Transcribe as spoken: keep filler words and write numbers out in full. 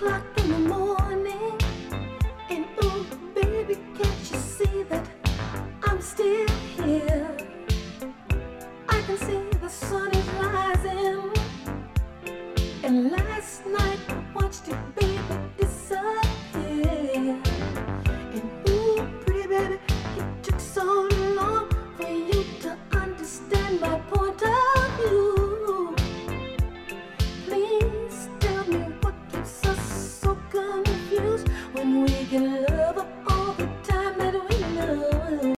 o'clock in the morning, and ooh, baby, can't you see that I'm still here? I can see the sun is rising, and last night I watched it, baby, disappear. And ooh, pretty baby, it took so long for you to understand my point of view. Please tell me what keeps us so confused when we can love.